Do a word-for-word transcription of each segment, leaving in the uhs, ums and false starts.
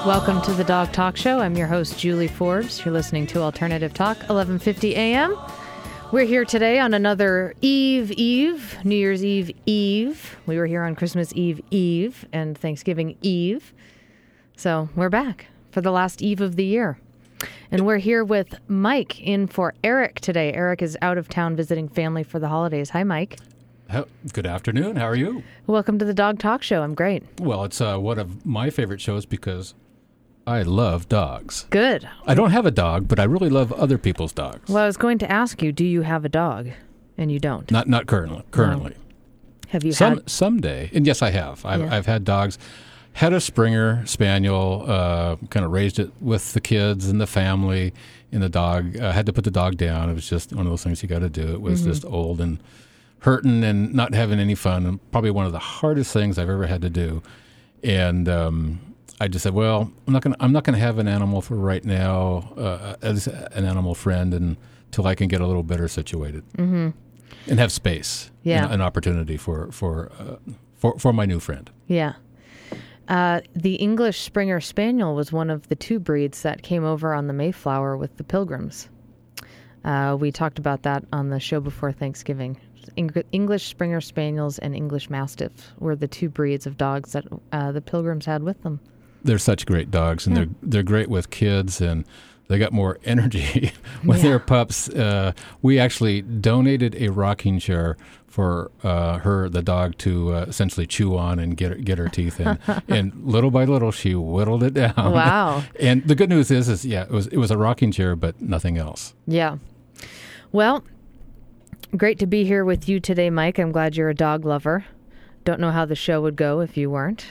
Welcome to the Dog Talk Show. I'm your host, Julie Forbes. You're listening to Alternative Talk, eleven fifty a.m. We're here today on another Eve Eve, New Year's Eve Eve. We were here on Christmas Eve Eve and Thanksgiving Eve. So we're back for the last Eve of the year. And we're here with Mike in for Eric today. Eric is out of town visiting family for the holidays. Hi, Mike. Good afternoon. How are you? Welcome to the Dog Talk Show. I'm great. Well, it's uh, one of my favorite shows because I love dogs. Good. I don't have a dog, but I really love other people's dogs. Well, I was going to ask you, do you have a dog? And you don't. Not not currently. Currently. No. Have you Some, had? Someday. And yes, I have. I've, Yeah. I've had dogs. Had a Springer Spaniel, uh, kind of raised it with the kids and the family and the dog. I uh, had to put the dog down. It was just one of those things you got to do. It was mm-hmm. just old and hurting and not having any fun, and probably one of the hardest things I've ever had to do. And um, I just said, well, I'm not going to I'm not going to have an animal for right now, uh, as an animal friend, until I can get a little better situated mm-hmm. and have space, yeah. and an opportunity for for, uh, for for my new friend. Yeah. Uh, the English Springer Spaniel was one of the two breeds that came over on the Mayflower with the Pilgrims. Uh, we talked about that on the show before Thanksgiving. Eng- English Springer Spaniels and English Mastiffs were the two breeds of dogs that uh, the Pilgrims had with them. They're such great dogs, and yeah. they're they're great with kids, and they got more energy with yeah. their pups. Uh, we actually donated a rocking chair for uh, her, the dog, to uh, essentially chew on and get her, get her teeth in. And little by little, she whittled it down. Wow! And the good news is, is yeah, it was it was a rocking chair, but nothing else. Yeah. Well, great to be here with you today, Mike. I'm glad you're a dog lover. Don't know how the show would go if you weren't.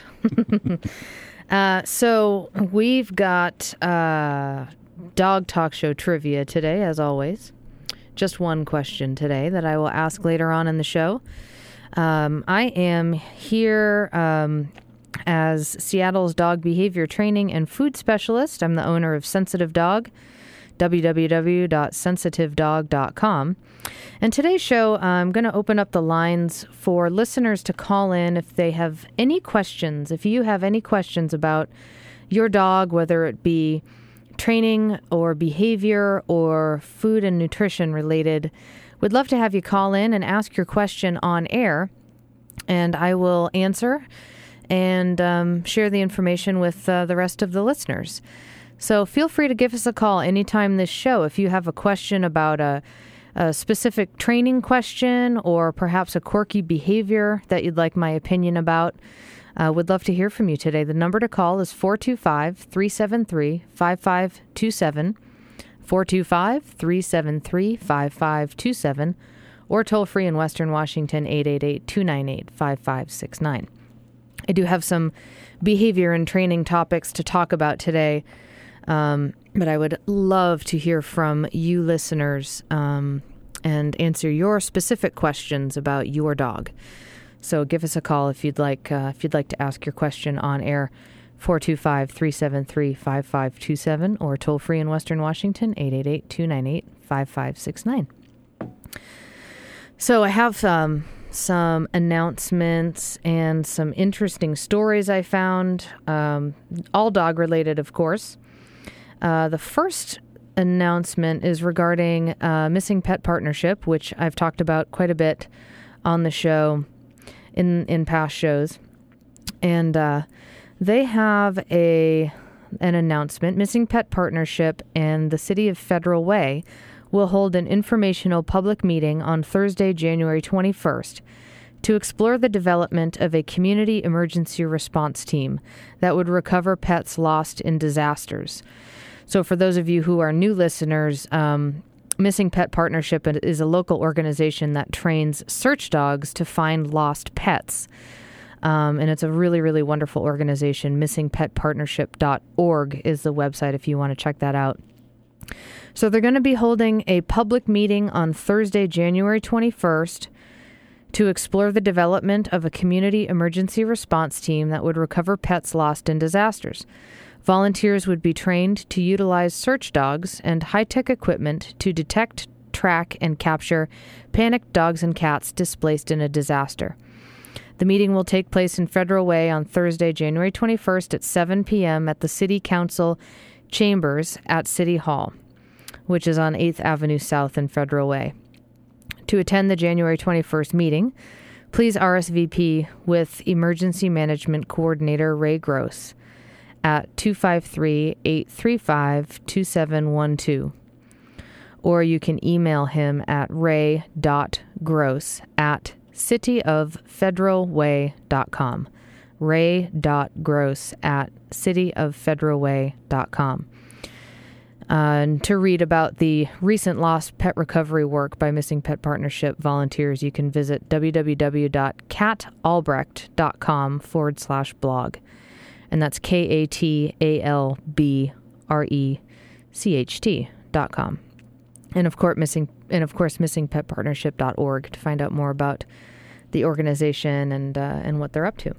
uh, so we've got uh, Dog Talk Show trivia today, as always. Just one question today that I will ask later on in the show. Um, I am here um, as Seattle's dog behavior training and food specialist. I'm the owner of Sensitive Dog, w w w dot sensitive dog dot com. And today's show, I'm going to open up the lines for listeners to call in if they have any questions. If you have any questions about your dog, whether it be training or behavior or food and nutrition related, we'd love to have you call in and ask your question on air, and I will answer and um, share the information with uh, the rest of the listeners. So feel free to give us a call anytime this show if you have a question about a, a specific training question or perhaps a quirky behavior that you'd like my opinion about. Uh, would love to hear from you today. The number to call is four two five, three seven three, five five two seven, four two five, three seven three, five five two seven, or toll free in Western Washington, eight eight eight, two nine eight, five five six nine. I do have some behavior and training topics to talk about today, um, but I would love to hear from you listeners um, and answer your specific questions about your dog. So give us a call if you'd like uh, if you'd like to ask your question on air, four two five, three seven three, five five two seven, or toll free in Western Washington, eight eight eight, two nine eight, five five six nine. So I have um, some announcements and some interesting stories I found, um, all dog related, of course. Uh, the first announcement is regarding uh, Missing Pet Partnership, which I've talked about quite a bit on the show. In, in past shows, and uh, they have a an announcement. Missing Pet Partnership and the City of Federal Way will hold an informational public meeting on Thursday, January twenty-first, to explore the development of a community emergency response team that would recover pets lost in disasters. So for those of you who are new listeners, um, Missing Pet Partnership is a local organization that trains search dogs to find lost pets. Um, and it's a really, really wonderful organization. missing pet partnership dot org is the website if you want to check that out. So they're going to be holding a public meeting on Thursday, January twenty-first, to explore the development of a community emergency response team that would recover pets lost in disasters. Volunteers would be trained to utilize search dogs and high-tech equipment to detect, track, and capture panicked dogs and cats displaced in a disaster. The meeting will take place in Federal Way on Thursday, January twenty-first at seven p.m. at the City Council Chambers at City Hall, which is on eighth Avenue South in Federal Way. To attend the January twenty-first meeting, please R S V P with Emergency Management Coordinator Ray Gross at two five three, eight three five, two seven one two. Or you can email him at ray.gross at cityofFederalway dot com. ray.gross at cityofFederalway dot com. Uh, and to read about the recent lost pet recovery work by Missing Pet Partnership volunteers, you can visit www.katalbrecht.com forward slash blog. And that's K A T A L B R E C H T dot com. And of course, missing and of course, missing pet partnership dot org to find out more about the organization and uh, and what they're up to.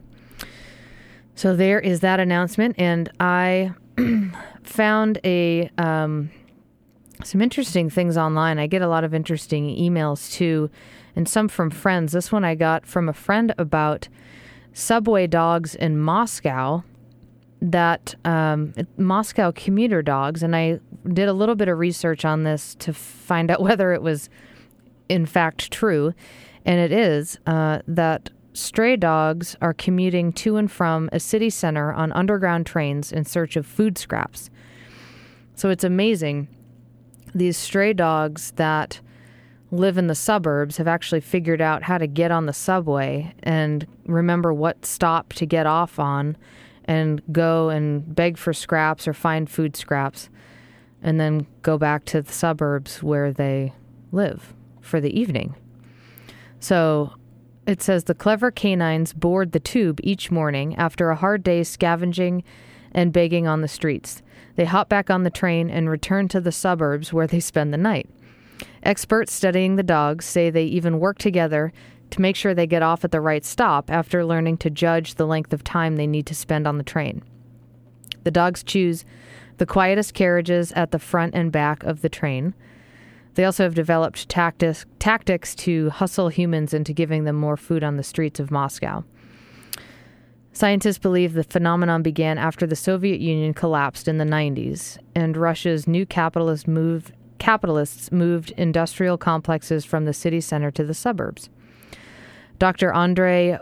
So there is that announcement, and I found a um, some interesting things online. I get a lot of interesting emails too, and some from friends. This one I got from a friend about subway dogs in Moscow. That um, Moscow commuter dogs, and I did a little bit of research on this to find out whether it was in fact true, and it is uh, that stray dogs are commuting to and from a city center on underground trains in search of food scraps. So it's amazing. These stray dogs that live in the suburbs have actually figured out how to get on the subway and remember what stop to get off on and go and beg for scraps or find food scraps and then go back to the suburbs where they live for the evening. So it says the clever canines board the tube each morning after a hard day scavenging and begging on the streets. They hop back on the train and return to the suburbs where they spend the night. Experts studying the dogs say they even work together to make sure they get off at the right stop after learning to judge the length of time they need to spend on the train. The dogs choose the quietest carriages at the front and back of the train. They also have developed tactics, tactics to hustle humans into giving them more food on the streets of Moscow. Scientists believe the phenomenon began after the Soviet Union collapsed in the nineties, and Russia's new capitalist move, capitalists moved industrial complexes from the city center to the suburbs. Doctor Andrei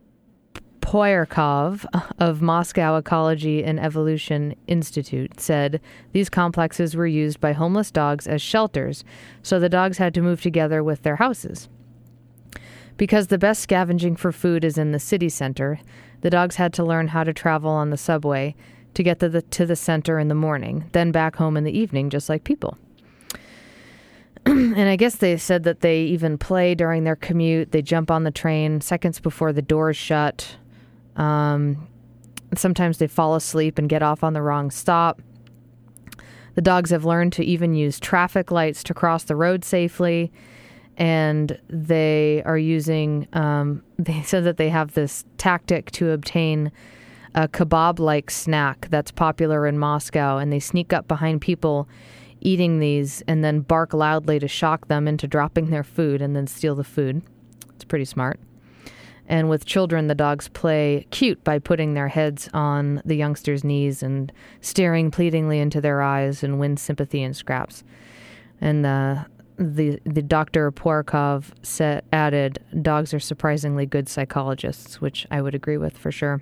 Poyarkov of Moscow Ecology and Evolution Institute said these complexes were used by homeless dogs as shelters, so the dogs had to move together with their houses. Because the best scavenging for food is in the city center, the dogs had to learn how to travel on the subway to get to the, to the center in the morning, then back home in the evening, just like people. And I guess they said that they even play during their commute. They jump on the train seconds before the doors shut. Um, sometimes they fall asleep and get off on the wrong stop. The dogs have learned to even use traffic lights to cross the road safely. And they are using, um, they said that they have this tactic to obtain a kebab-like snack that's popular in Moscow. And they sneak up behind people eating these and then bark loudly to shock them into dropping their food and then steal the food. It's pretty smart. And with children, the dogs play cute by putting their heads on the youngsters' knees and staring pleadingly into their eyes and win sympathy and scraps. And the the the Doctor Poyarkov said, added, dogs are surprisingly good psychologists, which I would agree with for sure.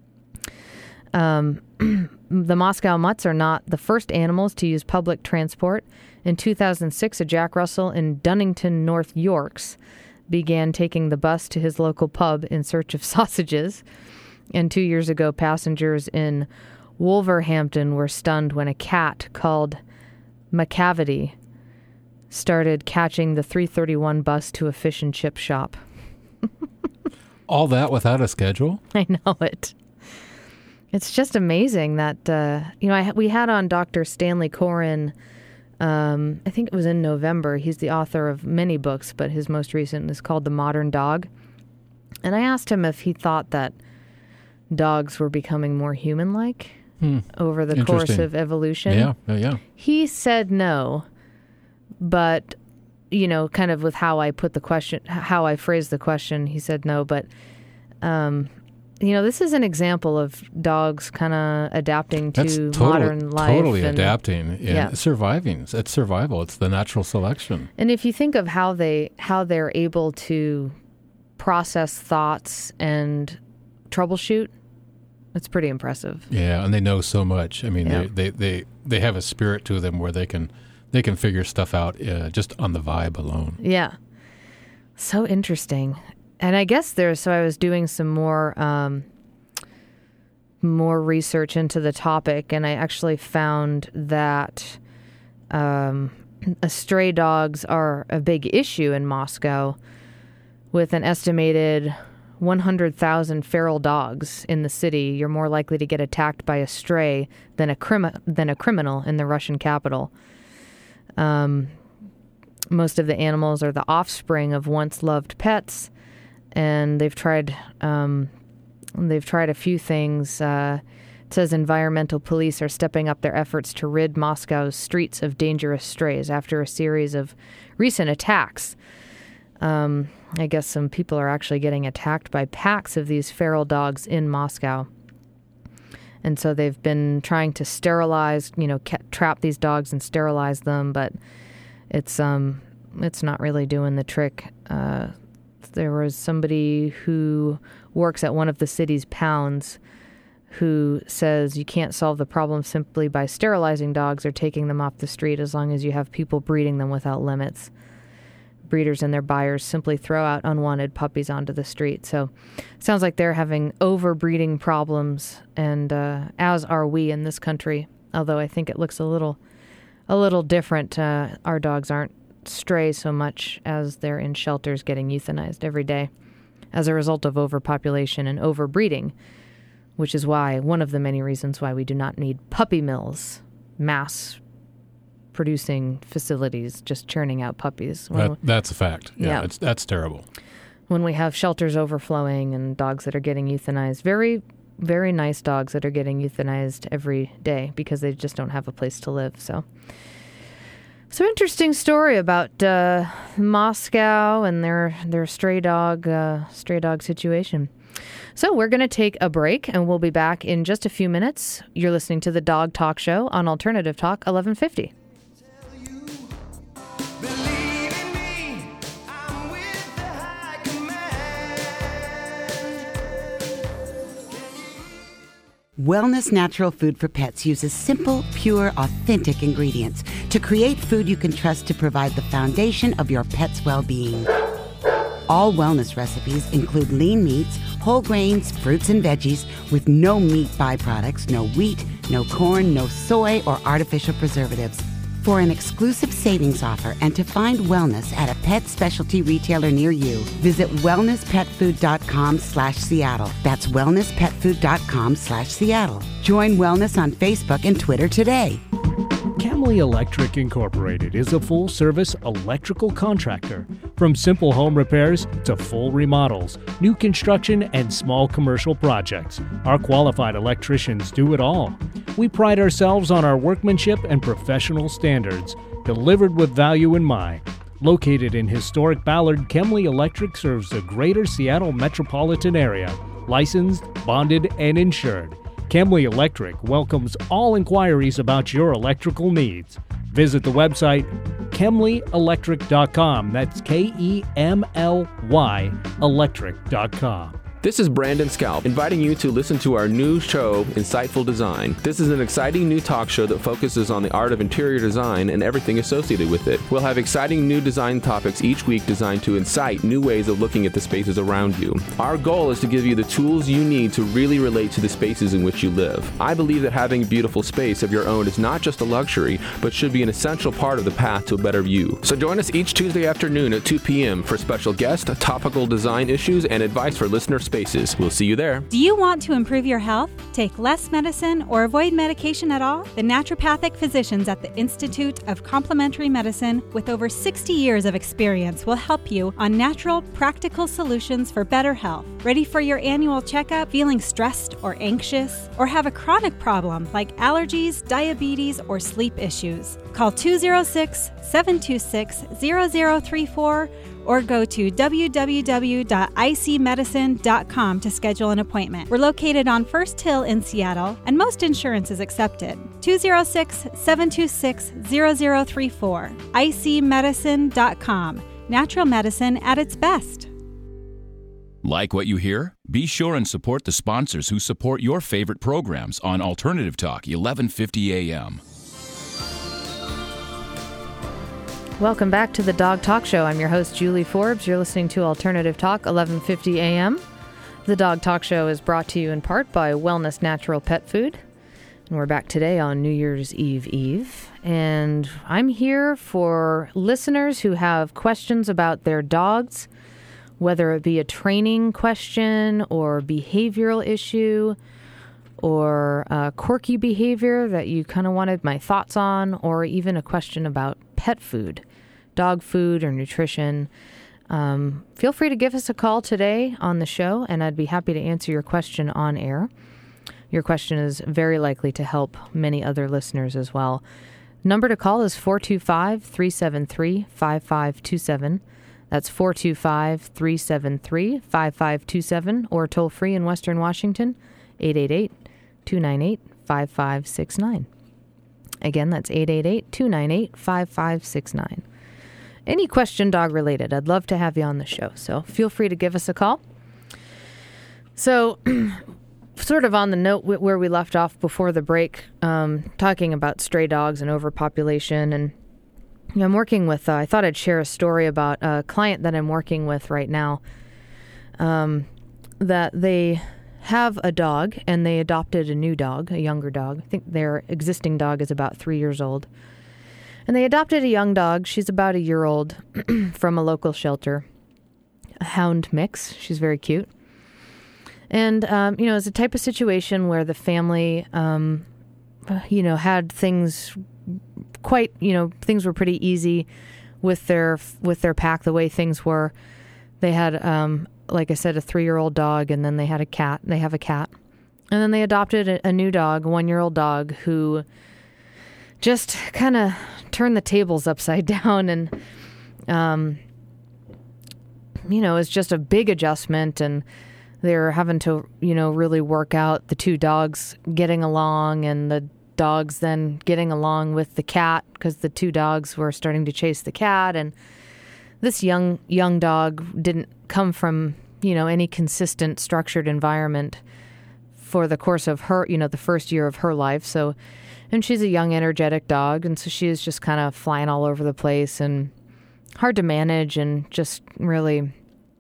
Um, the Moscow mutts are not the first animals to use public transport. In two thousand six, a Jack Russell in Dunnington, North Yorks, began taking the bus to his local pub in search of sausages. And two years ago, passengers in Wolverhampton were stunned when a cat called McCavity started catching the three thirty-one bus to a fish and chip shop. All that without a schedule? I know it. It's just amazing that, uh, you know, I, we had on Doctor Stanley Coren, um, I think it was in November. He's the author of many books, but his most recent is called The Modern Dog. And I asked him if he thought that dogs were becoming more human-like hmm. over the course of evolution. Yeah, yeah, yeah. He said no, but, you know, kind of with how I put the question, how I phrased the question, he said no, but Um, you know, this is an example of dogs kind of adapting to That's total, modern life. Totally and, adapting and yeah. surviving. It's survival. It's the natural selection. And if you think of how they how they're able to process thoughts and troubleshoot, it's pretty impressive. Yeah, and they know so much. I mean, Yeah. they, they, they, they have a spirit to them where they can they can figure stuff out uh, just on the vibe alone. Yeah. So interesting. And I guess there's, so I was doing some more, um, more research into the topic, and I actually found that um, stray dogs are a big issue in Moscow, with an estimated one hundred thousand feral dogs in the city. You're more likely to get attacked by a stray than a crimi- than a criminal in the Russian capital. Um, most of the animals are the offspring of once loved pets, and they've tried um, they've tried a few things. Uh, it says environmental police are stepping up their efforts to rid Moscow's streets of dangerous strays after a series of recent attacks. Um, I guess some people are actually getting attacked by packs of these feral dogs in Moscow. And so they've been trying to sterilize, you know, ca- trap these dogs and sterilize them, but it's um it's not really doing the trick. Uh, there was somebody who works at one of the city's pounds who says you can't solve the problem simply by sterilizing dogs or taking them off the street as long as you have people breeding them without limits. Breeders and their buyers simply throw out unwanted puppies onto the street. So it sounds like they're having overbreeding problems, and uh, as are we in this country, although I think it looks a little a little different. Uh, our dogs aren't stray so much as they're in shelters getting euthanized every day as a result of overpopulation and overbreeding, which is why one of the many reasons why we do not need puppy mills, mass producing facilities just churning out puppies. That, that's a fact. Yeah, Yeah. It's, that's terrible. When we have shelters overflowing and dogs that are getting euthanized, very, very nice dogs that are getting euthanized every day because they just don't have a place to live. So, so interesting story about uh, Moscow and their their stray dog uh, stray dog situation. So we're going to take a break, and we'll be back in just a few minutes. You're listening to the Dog Talk Show on Alternative Talk eleven fifty. Wellness Natural Food for Pets uses simple, pure, authentic ingredients to create food you can trust to provide the foundation of your pet's well-being. All wellness recipes include lean meats, whole grains, fruits, and veggies with no meat byproducts, no wheat, no corn, no soy, or artificial preservatives. For an exclusive savings offer and to find wellness at a pet specialty retailer near you, visit wellnesspetfood.com slash Seattle. That's wellnesspetfood.com slash Seattle. Join Wellness on Facebook and Twitter today. Camley Electric Incorporated is a full-service electrical contractor. From simple home repairs to full remodels, new construction, and small commercial projects, our qualified electricians do it all. We pride ourselves on our workmanship and professional standards, delivered with value in mind. Located in historic Ballard, Camley Electric serves the greater Seattle metropolitan area, licensed, bonded, and insured. Camley Electric welcomes all inquiries about your electrical needs. Visit the website kemley electric dot com. That's K E M L Y electric dot com. This is Brandon Scalp, inviting you to listen to our new show, Insightful Design. This is an exciting new talk show that focuses on the art of interior design and everything associated with it. We'll have exciting new design topics each week designed to incite new ways of looking at the spaces around you. Our goal is to give you the tools you need to really relate to the spaces in which you live. I believe that having a beautiful space of your own is not just a luxury, but should be an essential part of the path to a better you. So join us each Tuesday afternoon at two p.m. for special guests, topical design issues, and advice for listener spaces. We'll see you there. Do you want to improve your health, take less medicine, or avoid medication at all? The naturopathic physicians at the Institute of Complementary Medicine, with over sixty years of experience, will help you on natural, practical solutions for better health. Ready for your annual checkup? Feeling stressed or anxious? Or have a chronic problem like allergies, diabetes, or sleep issues? Call two oh six, seven two six, zero zero three four or go to w w w dot i c medicine dot com to schedule an appointment. We're located on First Hill in Seattle, and most insurance is accepted. two oh six, seven two six, zero zero three four. i c medicine dot com. Natural medicine at its best. Like what you hear? Be sure and support the sponsors who support your favorite programs on Alternative Talk, eleven fifty A M. Welcome back to the Dog Talk Show. I'm your host, Julie Forbes. You're listening to Alternative Talk, eleven fifty A M. The Dog Talk Show is brought to you in part by Wellness Natural Pet Food. And we're back today on New Year's Eve Eve. And I'm here for listeners who have questions about their dogs, whether it be a training question or behavioral issue or uh, quirky behavior that you kind of wanted my thoughts on, or even a question about pet food, dog food or nutrition. Um, feel free to give us a call today on the show, and I'd be happy to answer your question on air. Your question is very likely to help many other listeners as well. Number to call is four two five, three seven three, five five two seven. That's four two five, three seven three, five five two seven, or toll free in Western Washington, eight eight eight, two nine eight, five five six nine. Again, that's eight eight eight, two nine eight, five five six nine. Any question dog related, I'd love to have you on the show, so feel free to give us a call. So, sort of on the note where we left off before the break, um, talking about stray dogs and overpopulation, and you know, I'm working with, uh, I thought I'd share a story about a client that I'm working with right now, um, that they have a dog and they adopted a new dog, a younger dog. I think their existing dog is about three years old. And they adopted a young dog. She's about a year old from a local shelter, a hound mix. She's very cute. And, um, you know, it's a type of situation where the family, um, you know, had things quite, you know, things were pretty easy with their, with their pack, the way things were. They had, um, like I said, a three-year-old dog, and then they had a cat. They have a cat. And then they adopted a, a new dog, a one-year-old dog, who just kind of turned the tables upside down, and, um, you know, it's just a big adjustment, and they're having to, you know, really work out the two dogs getting along, and the dogs then getting along with the cat, because the two dogs were starting to chase the cat, and this young young dog didn't come from, you know, any consistent structured environment for the course of her, you know, the first year of her life. So, and she's a young, energetic dog, and so she is just kind of flying all over the place and hard to manage, and just really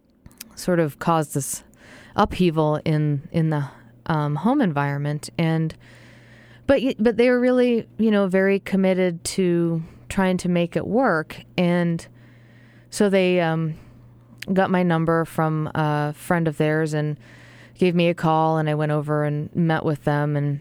sort of caused this upheaval in in the um, home environment. And but but they were really, you know, very committed to trying to make it work. And so they um, got my number from a friend of theirs and gave me a call, and I went over and met with them and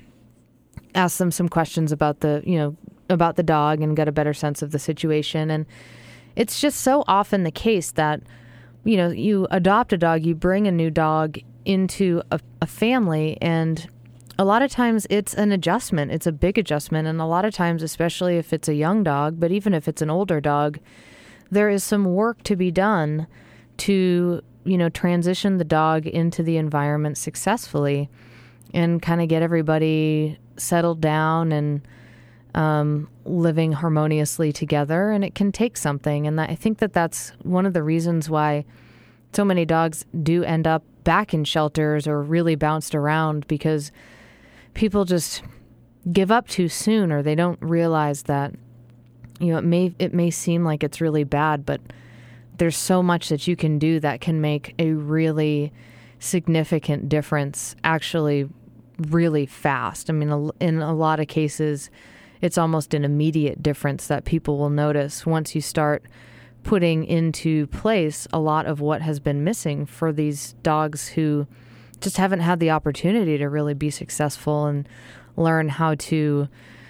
asked them some questions about the, you know, about the dog, and got a better sense of the situation. And it's just so often the case that, you know, you adopt a dog, you bring a new dog into a, a family, and a lot of times it's an adjustment. It's a big adjustment. And a lot of times, especially if it's a young dog, but even if it's an older dog, there is some work to be done to, you know, transition the dog into the environment successfully and kind of get everybody settled down and um, living harmoniously together. And it can take something. And I think that that's one of the reasons why so many dogs do end up back in shelters or really bounced around, because people just give up too soon, or they don't realize that, you know, it may it may seem like it's really bad, but there's so much that you can do that can make a really significant difference, actually really fast. I mean, in a lot of cases, it's almost an immediate difference that people will notice once you start putting into place a lot of what has been missing for these dogs who just haven't had the opportunity to really be successful and learn how to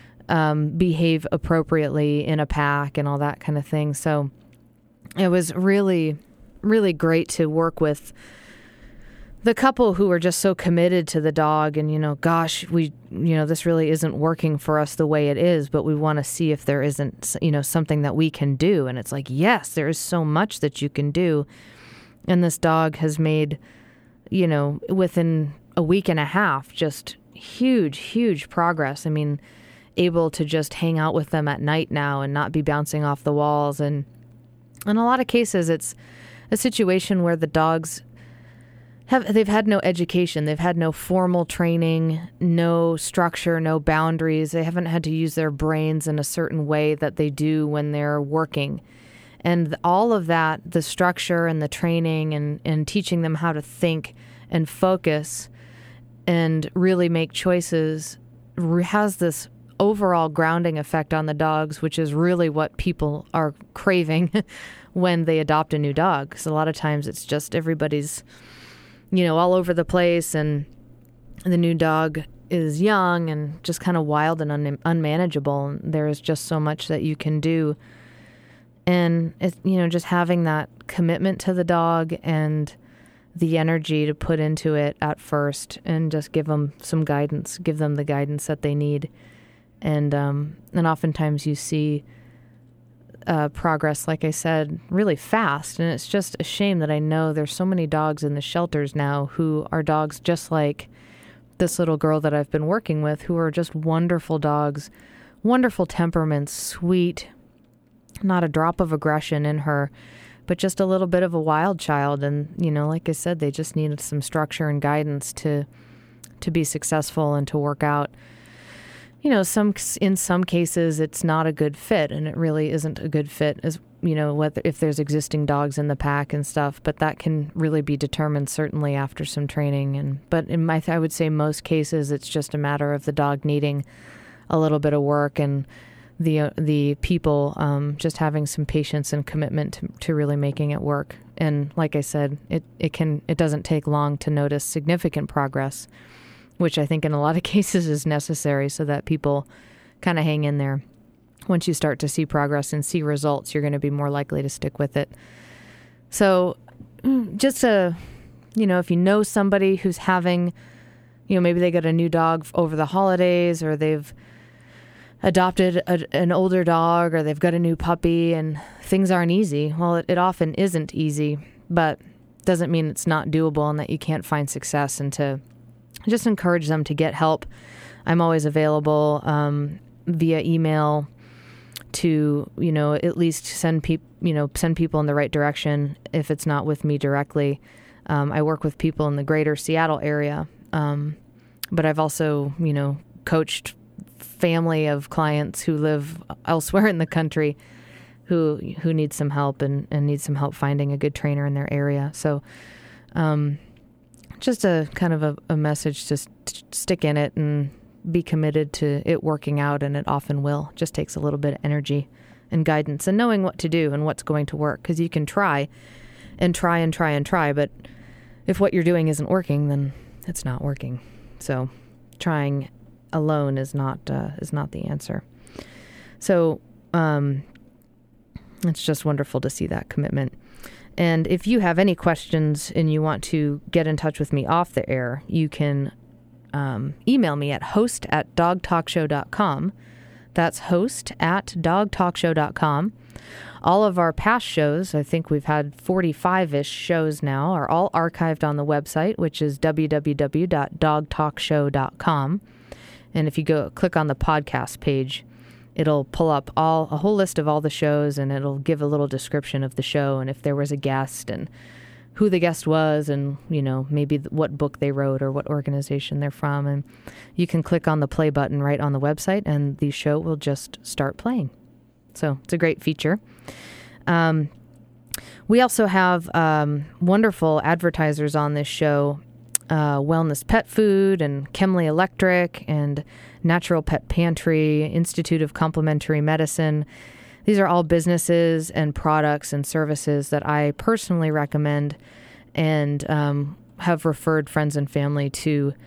um, behave appropriately in a pack and all that kind of thing. So it was really, really great to work with the couple who are just so committed to the dog and, you know, gosh, we, you know, this really isn't working for us the way it is, but we want to see if there isn't, you know, something that we can do. And it's like, yes, there is so much that you can do. And this dog has made, you know, within a week and a half, just huge, huge progress. I mean, able to just hang out with them at night now and not be bouncing off the walls. And in a lot of cases, it's a situation where the dogs have, they've had no education. They've had no formal training, no structure, no boundaries. They haven't had to use their brains in a certain way that they do when they're working. And all of that, the structure and the training and, and teaching them how to think and focus and really make choices has this overall grounding effect on the dogs, which is really what people are craving when they adopt a new dog. Because a lot of times it's just everybody's, you know, all over the place, and the new dog is young and just kind of wild and un- unmanageable. And there is just so much that you can do. And, it, you know, just having that commitment to the dog and the energy to put into it at first, and just give them some guidance, give them the guidance that they need. And um, and oftentimes you see uh, progress, like I said, really fast. And it's just a shame that I know there's so many dogs in the shelters now who are dogs just like this little girl that I've been working with, who are just wonderful dogs, wonderful temperaments, sweet, not a drop of aggression in her, but just a little bit of a wild child. And, you know, like I said, they just needed some structure and guidance to to be successful and to work out. You know, some in some cases it's not a good fit, and it really isn't a good fit, as you know, whether if there's existing dogs in the pack and stuff. But that can really be determined certainly after some training. And but in my, I would say most cases it's just a matter of the dog needing a little bit of work, and the uh, the people um, just having some patience and commitment to, to really making it work. And like I said, it it can it doesn't take long to notice significant progress, which I think in a lot of cases is necessary so that people kind of hang in there. Once you start to see progress and see results, you're going to be more likely to stick with it. So just to, you know, if you know somebody who's having, you know, maybe they got a new dog over the holidays, or they've adopted a, an older dog, or they've got a new puppy and things aren't easy. Well, it, it often isn't easy, but doesn't mean it's not doable and that you can't find success, and to just encourage them to get help. I'm always available um, via email to, you know, at least send people, you know, send people in the right direction if it's not with me directly. Um, I work with people in the greater Seattle area, um, but I've also, you know, coached family of clients who live elsewhere in the country who who need some help and, and need some help finding a good trainer in their area. So, um, just a kind of a, a message to st- stick in it and be committed to it working out, and it often will. It just takes a little bit of energy and guidance and knowing what to do and what's going to work, because you can try and try and try and try, but if what you're doing isn't working, then it's not working. So trying alone is not uh, is not the answer. So um, it's just wonderful to see that commitment. And if you have any questions and you want to get in touch with me off the air, you can um, email me at host at dog talk show dot com. That's host at dog talk show dot com. All of our past shows, I think we've had forty-five-ish shows now, are all archived on the website, which is w w w dot dog talk show dot com. And if you go click on the podcast page, it'll pull up all a whole list of all the shows, and it'll give a little description of the show and if there was a guest and who the guest was, and, you know, maybe what book they wrote or what organization they're from. And you can click on the play button right on the website, and the show will just start playing. So it's a great feature. Um, we also have um, wonderful advertisers on this show. Uh, Wellness Pet Food and Chemly Electric and Natural Pet Pantry, Institute of Complementary Medicine. These are all businesses and products and services that I personally recommend and um, have referred friends and family to.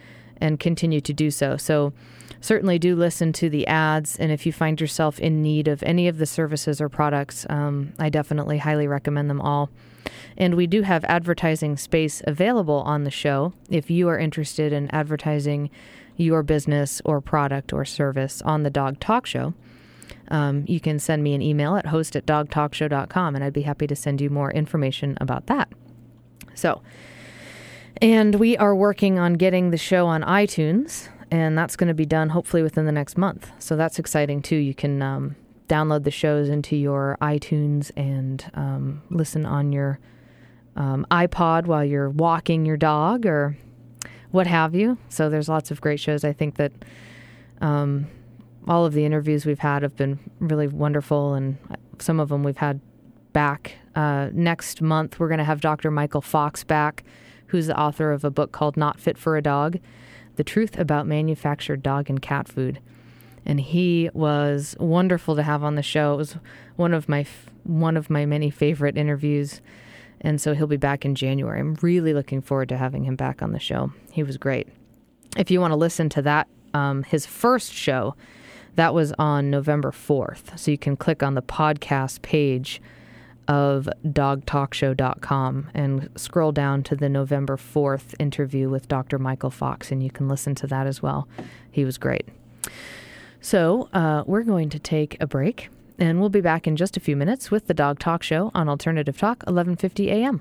and continue to do so. So certainly do listen to the ads. And if you find yourself in need of any of the services or products, um, I definitely highly recommend them all. And we do have advertising space available on the show if you are interested in advertising your business or product or service on the Dog Talk Show. Um, you can send me an email at host at dog talk show dot com, and I'd be happy to send you more information about that. So, and we are working on getting the show on iTunes, and that's going to be done hopefully within the next month. So that's exciting too. You can um, download the shows into your iTunes and um, listen on your um, iPod while you're walking your dog or what have you. So there's lots of great shows. I think that um, all of the interviews we've had have been really wonderful, and some of them we've had back. Uh, next month, we're going to have Doctor Michael Fox back, who's the author of a book called Not Fit for a Dog, The Truth About Manufactured Dog and Cat Food. And he was wonderful to have on the show. It was one of my one of my many favorite interviews. And so he'll be back in January. I'm really looking forward to having him back on the show. He was great. If you want to listen to that, um, his first show, that was on November fourth. So you can click on the podcast page of dog talk show dot com and scroll down to the November fourth interview with Doctor Michael Fox, and you can listen to that as well. He was great. So uh, we're going to take a break, and we'll be back in just a few minutes with the Dog Talk Show on Alternative Talk, eleven fifty a.m.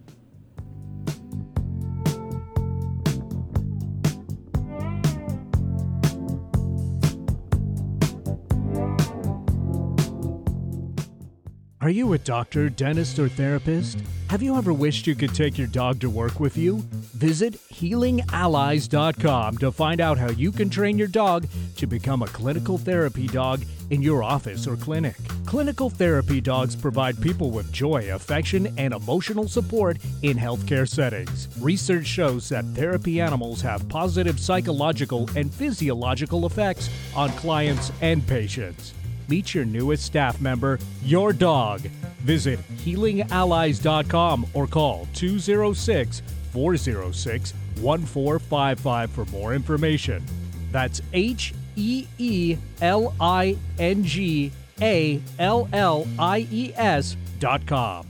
Are you a doctor, dentist, or therapist? Have you ever wished you could take your dog to work with you? Visit healing allies dot com to find out how you can train your dog to become a clinical therapy dog in your office or clinic. Clinical therapy dogs provide people with joy, affection, and emotional support in healthcare settings. Research shows that therapy animals have positive psychological and physiological effects on clients and patients. Meet your newest staff member, your dog. Visit healing allies dot com or call two oh six, four oh six, one four five five for more information. That's H E E L I N G A L L I E S dot com.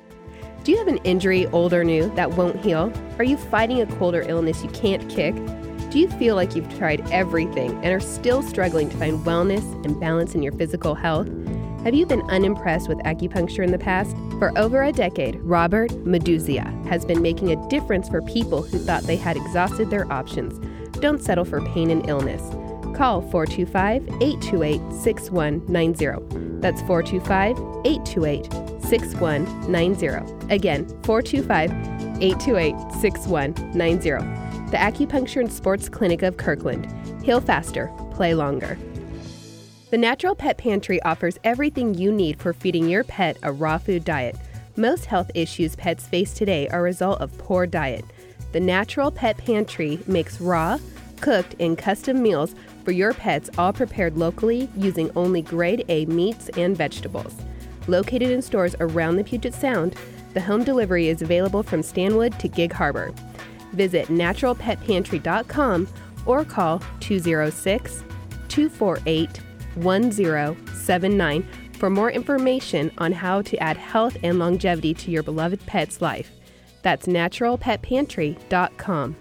Do you have an injury, old or new, that won't heal? Are you fighting a cold or illness you can't kick? Do you feel like you've tried everything and are still struggling to find wellness and balance in your physical health? Have you been unimpressed with acupuncture in the past? For over a decade, Robert Meduzia has been making a difference for people who thought they had exhausted their options. Don't settle for pain and illness. Call four two five, eight two eight, six one nine zero. That's four two five, eight two eight, six one nine zero. Again, four two five, eight two eight, six one nine zero. The Acupuncture and Sports Clinic of Kirkland. Heal faster, play longer. The Natural Pet Pantry offers everything you need for feeding your pet a raw food diet. Most health issues pets face today are a result of poor diet. The Natural Pet Pantry makes raw, cooked, and custom meals for your pets, all prepared locally using only grade A meats and vegetables. Located in stores around the Puget Sound, the home delivery is available from Stanwood to Gig Harbor. Visit natural pet pantry dot com or call two oh six, two four eight, one oh seven nine for more information on how to add health and longevity to your beloved pet's life. That's natural pet pantry dot com.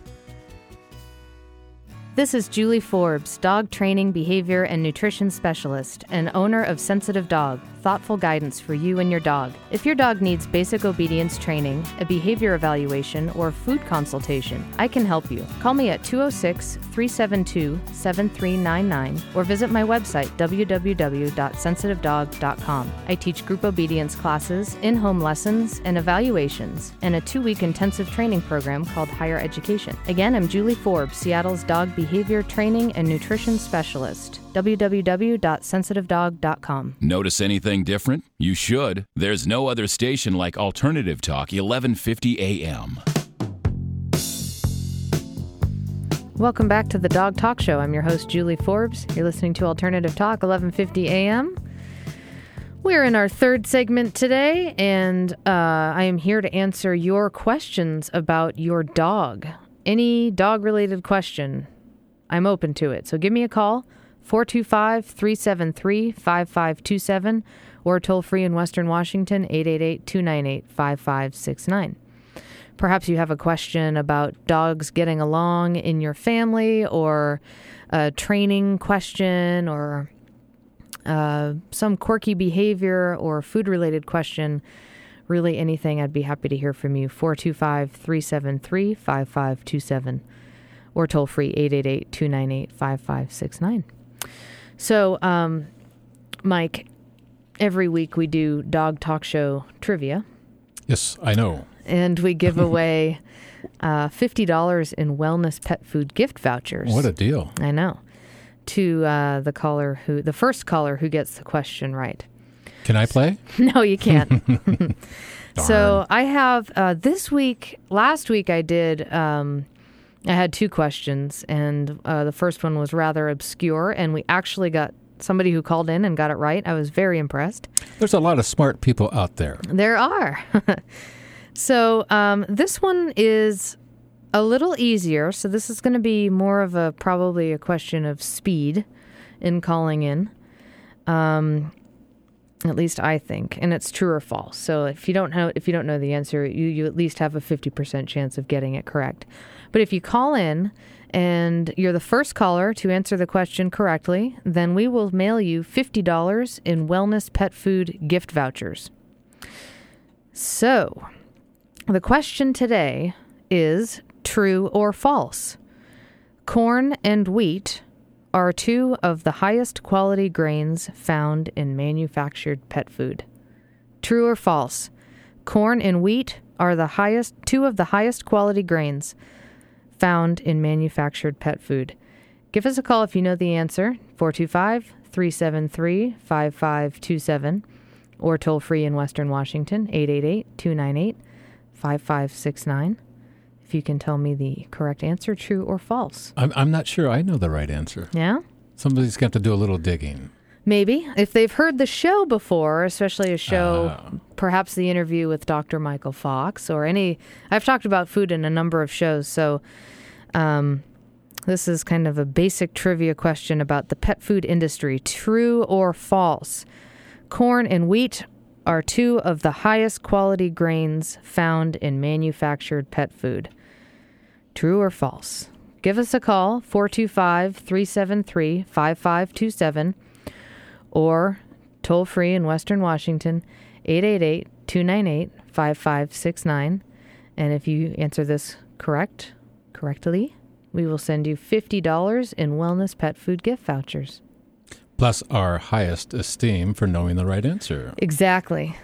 This is Julie Forbes, dog training, behavior, and nutrition specialist, and owner of Sensitive Dog, thoughtful guidance for you and your dog. If your dog needs basic obedience training, a behavior evaluation, or food consultation, I can help you. Call me at two oh six, three seven two, seven three nine nine or visit my website, w w w dot sensitive dog dot com. I teach group obedience classes, in-home lessons, and evaluations, and a two-week intensive training program called Higher Education. Again, I'm Julie Forbes, Seattle's dog behavior training and nutrition specialist. w w w dot sensitive dog dot com. Notice anything different? You should. There's no other station like Alternative Talk, eleven fifty a m. Welcome back to the Dog Talk Show. I'm your host, Julie Forbes. You're listening to Alternative Talk, eleven fifty a m. We're in our third segment today, and uh, I am here to answer your questions about your dog. any dog-related question, I'm open to it. So give me a call, four two five, three seven three, five five two seven, or toll-free in Western Washington, eight eight eight, two nine eight, five five six nine. Perhaps you have a question about dogs getting along in your family, or a training question, or uh, some quirky behavior or food-related question. Really anything, I'd be happy to hear from you. four two five, three seven three, five five two seven, or toll-free eight eight eight, two nine eight, five five six nine. So, um, Mike, every week we do Dog Talk Show trivia. Yes, I know. And we give away uh, fifty dollars in wellness pet food gift vouchers. What a deal. I know. To uh, the caller who, the first caller who gets the question right. Can I play? No, you can't. So I have uh, this week, last week I did, um, I had two questions, and uh, the first one was rather obscure, and we actually got somebody who called in and got it right. I was very impressed. There's a lot of smart people out there. There are. So um, this one is a little easier. So this is going to be more of a probably a question of speed in calling in. Um, at least I think, and it's true or false. So if you don't know if you don't know the answer, you you at least have a fifty percent chance of getting it correct. But if you call in and you're the first caller to answer the question correctly, then we will mail you fifty dollars in wellness pet food gift vouchers. So, the question today is true or false. Corn and wheat are two of the highest quality grains found in manufactured pet food. True or false? Corn and wheat are the highest, two of the highest quality grains found in manufactured pet food. Give us a call if you know the answer, four two five, three seven three, five five two seven, or toll free in Western Washington, eight eight eight, two nine eight, five five six nine. If you can tell me the correct answer, true or false. I'm, I'm not sure I know the right answer. Yeah? Somebody's got to do a little digging. Maybe. If they've heard the show before, especially a show, Uh. perhaps the interview with Doctor Michael Fox, or any... I've talked about food in a number of shows, so um, this is kind of a basic trivia question about the pet food industry. True or false? Corn and wheat are two of the highest quality grains found in manufactured pet food. True or false? Give us a call, four two five, three seven three, five five two seven, or toll free in Western Washington, eight eight eight, two nine eight, five five six nine. And if you answer this correct, correctly, we will send you fifty dollars in wellness pet food gift vouchers. Plus our highest esteem for knowing the right answer. Exactly.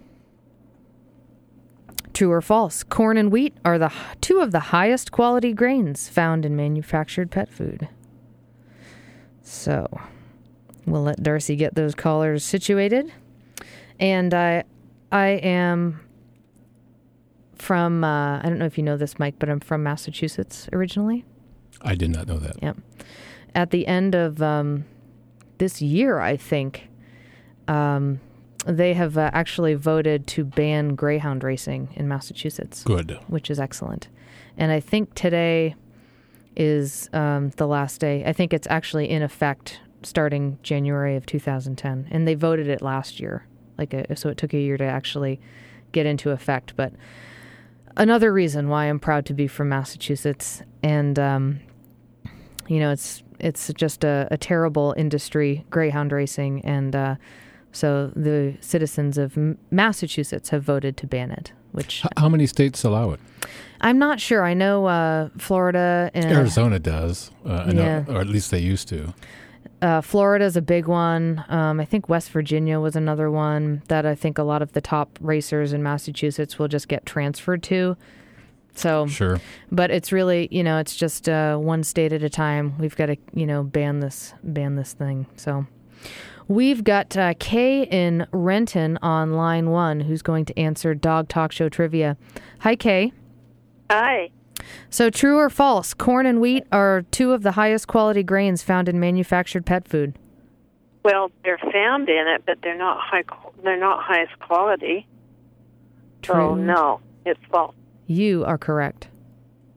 True or false? Corn and wheat are the two of the highest quality grains found in manufactured pet food. So, we'll let Darcy get those callers situated. And I, I am from, uh, I don't know if you know this, Mike, but I'm from Massachusetts originally. I did not know that. Yep. At the end of um, this year, I think, um, they have uh, actually voted to ban greyhound racing in Massachusetts. Good. Which is excellent. And I think today is um, the last day. I think it's actually in effect starting January of two thousand ten. And they voted it last year. Like a, so it took a year to actually get into effect. But another reason why I'm proud to be from Massachusetts. And, um, you know, it's it's just a, a terrible industry, greyhound racing, and uh, so the citizens of M- Massachusetts have voted to ban it. Which H- how many states allow it? I'm not sure. I know uh, Florida and Arizona does, uh, I know, Yeah. or at least they used to. Uh, Florida's a big one. Um, I think West Virginia was another one that I think a lot of the top racers in Massachusetts will just get transferred to. So, Sure. but it's really, you know, it's just uh, one state at a time. We've got to, you know, ban this, ban this thing. So, we've got uh, Kay in Renton on line one, who's going to answer Dog Talk Show trivia. Hi, Kay. Hi. So, true or false? Corn and wheat are two of the highest quality grains found in manufactured pet food. Well, they're found in it, but they're not high. They're not highest quality. True. So no, it's false. You are correct.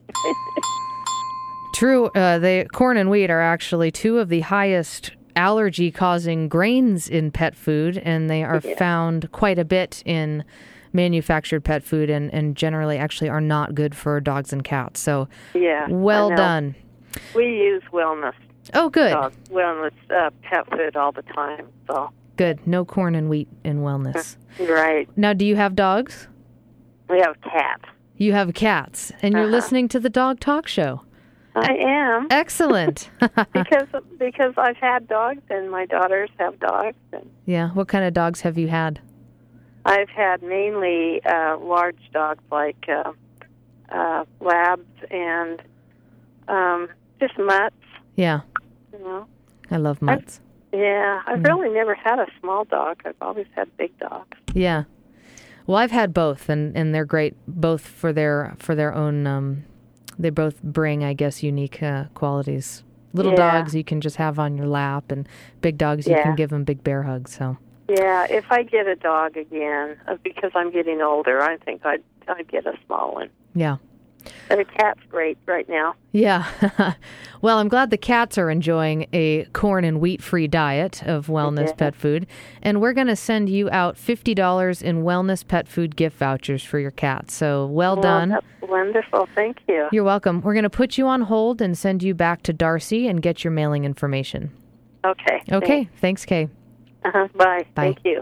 True. Uh, the corn and wheat are actually two of the highest allergy-causing grains in pet food, and they are Yeah. found quite a bit in manufactured pet food, and, and generally actually are not good for dogs and cats. So, Yeah. well I know. done. We use wellness, Oh, good. uh, wellness uh, pet food all the time. So Good. No corn and wheat in wellness. right. Now, do you have dogs? We have cats. You have cats, and you're Uh-huh. listening to the Dog Talk Show. I am Excellent. because because I've had dogs and my daughters have dogs, and Yeah. What kind of dogs have you had? I've had mainly uh, large dogs like uh, uh, labs and um, just mutts. Yeah. You know. I love mutts. Yeah, I've Mm. really never had a small dog. I've always had big dogs. Yeah. Well, I've had both, and, and they're great both for their for their own. Um, they both bring, I guess, unique uh, qualities. Little Yeah. dogs you can just have on your lap, and big dogs you Yeah. can give them big bear hugs. So Yeah, if I get a dog again, uh, because I'm getting older, I think I'd I'd get a small one. yeah, But a cat's great right now. yeah. Well, I'm glad the cats are enjoying a corn and wheat free diet of wellness Yeah. pet food, and we're going to send you out fifty dollars in wellness pet food gift vouchers for your cat. So well done. That's wonderful. Thank you. You're welcome. We're going to put you on hold and send you back to Darcy and get your mailing information. Okay. Okay. Thanks, Kay. Uh-huh. Bye. Bye. Thank you.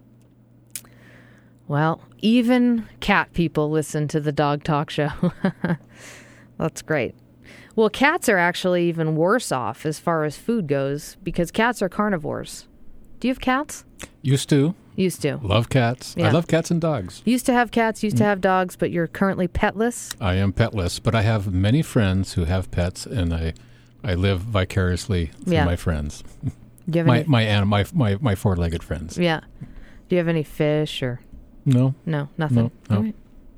Well, even cat people listen to the Dog Talk Show. That's great. Well, cats are actually even worse off as far as food goes because cats are carnivores. Do you have cats? Used to. Used to. Love cats. Yeah. I love cats and dogs. Used to have cats, used to have dogs, but you're currently petless? I am petless, but I have many friends who have pets, and I, I live vicariously through Yeah. my friends. Do you have My any? my anim- my my, my four-legged friends. Yeah. Do you have any fish or No, no? Nothing. No, no. All right.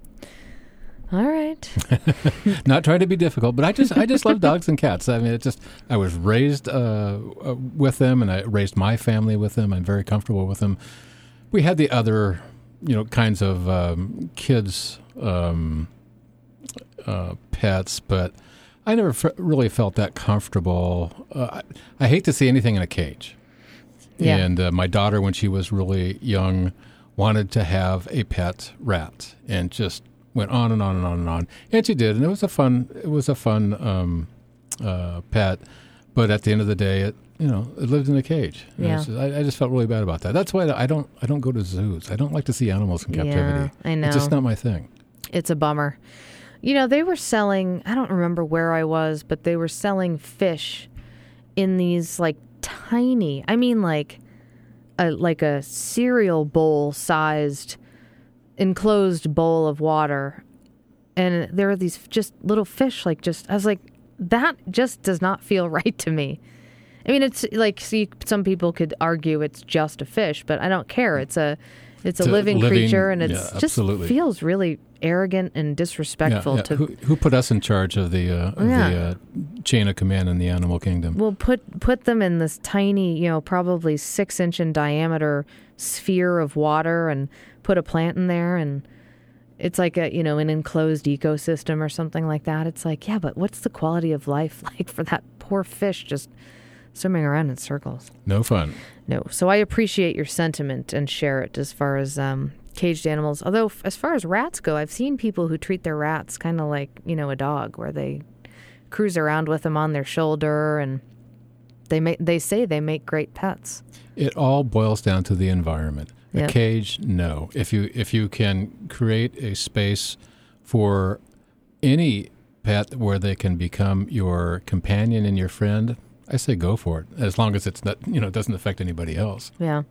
All right. not trying to be difficult, but I just I just love dogs and cats. I mean, it just I was raised uh, uh, with them, and I raised my family with them. I'm very comfortable with them. We had the other, you know, kinds of um, kids um, uh, pets, but I never f- really felt that comfortable. Uh, I, I hate to see anything in a cage. Yeah. And uh, my daughter, when she was really young, wanted to have a pet rat, and just went on and on and on and on. And she did, and it was a fun. It was a fun um, uh, pet. But at the end of the day, it you know it lived in a cage. And it Yeah. was- I, I just felt really bad about that. That's why I don't I don't go to zoos. I don't like to see animals in captivity. Yeah, I know. It's just not my thing. It's a bummer. You know, they were selling, I don't remember where I was, but they were selling fish in these like tiny, I mean like a like a cereal bowl sized enclosed bowl of water. And there were these just little fish like just I was like that just does not feel right to me. I mean, it's like, see, some people could argue it's just a fish, but I don't care. It's a, it's a It's a living, living- creature, and it's yeah, just absolutely. feels really arrogant and disrespectful Yeah, yeah. to. Who, who put us in charge of the uh, of Yeah. the uh, chain of command in the animal kingdom? Well, put put them in this tiny, you know, probably six inch in diameter sphere of water, and put a plant in there, and it's like a, you know, an enclosed ecosystem or something like that. It's like, yeah, but what's the quality of life like for that poor fish just swimming around in circles? No fun. No. So I appreciate your sentiment and share it as far as um, caged animals. Although, f- as far as rats go, I've seen people who treat their rats kind of like, you know, a dog, where they cruise around with them on their shoulder, and they make they say they make great pets. It all boils down to the environment. A Yep. cage, no. If you if you can create a space for any pet where they can become your companion and your friend, I say go for it. As long as it's not, you know, doesn't affect anybody else. Yeah.